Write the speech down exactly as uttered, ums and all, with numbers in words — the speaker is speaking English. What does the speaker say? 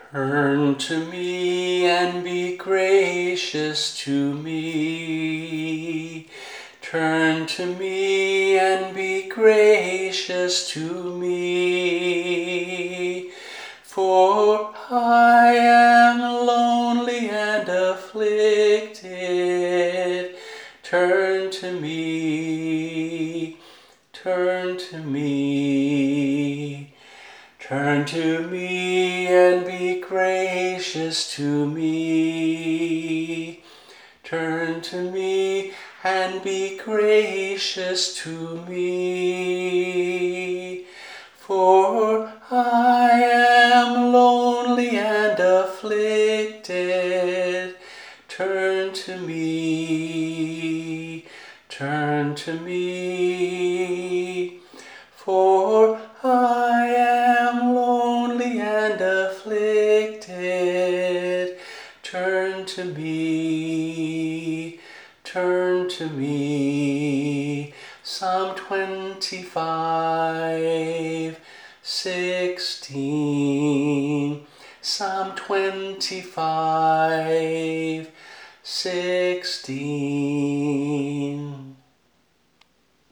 Turn to me and be gracious to me. Turn to me and be gracious to me. For I am lonely and afflicted. Turn to me. Turn to me. Turn to me and be gracious to me. Turn to me and be gracious to me. For I am lonely and afflicted. Turn to me. Turn to me. For I am lonely and afflicted. Turn to me, turn to me. Psalm twenty-five, sixteen. Psalm twenty-five, sixteen.